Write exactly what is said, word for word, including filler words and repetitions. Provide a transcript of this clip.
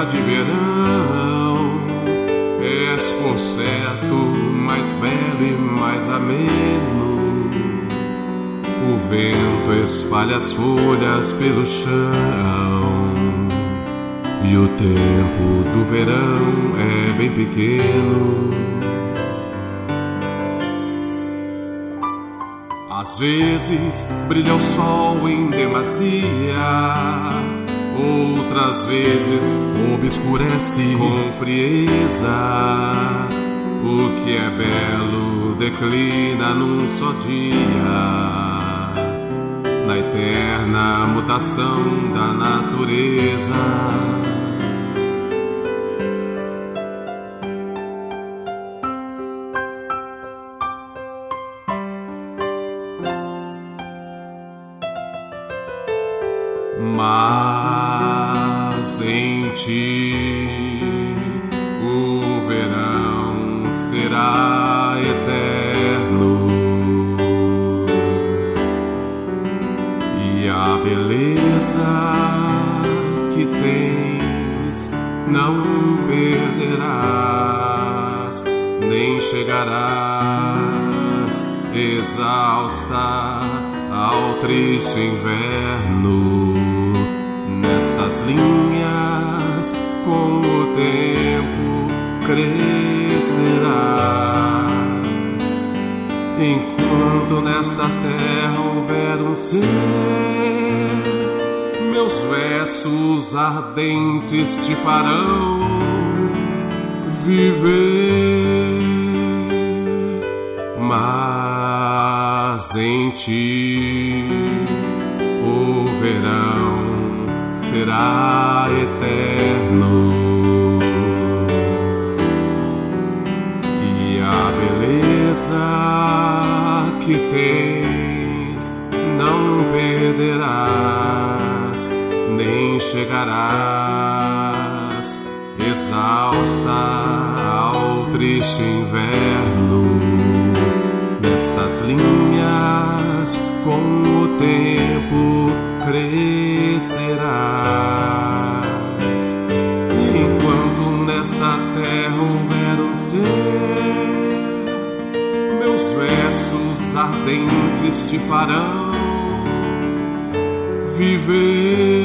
de verão, és por certo mais belo e mais ameno. O vento espalha as folhas pelo chão, e o tempo do verão é bem pequeno. Às vezes brilha o sol em demasia, outras vezes obscurece com frieza. O que é belo declina num só dia, na eterna mutação da natureza. Mas em ti o verão será eterno, e a beleza que tens não perderás, nem chegarás exausta ao triste inverno. Nestas linhas, com o tempo crescerás, enquanto nesta terra houver um ser, meus versos ardentes te farão viver. Mas em ti o verão será eterno, e a beleza que tens não perderás, nem chegarás exausta ao triste inverno. Nestas linhas, com o tempo crescerás, enquanto nesta terra houver um ser, meus versos ardentes te farão viver.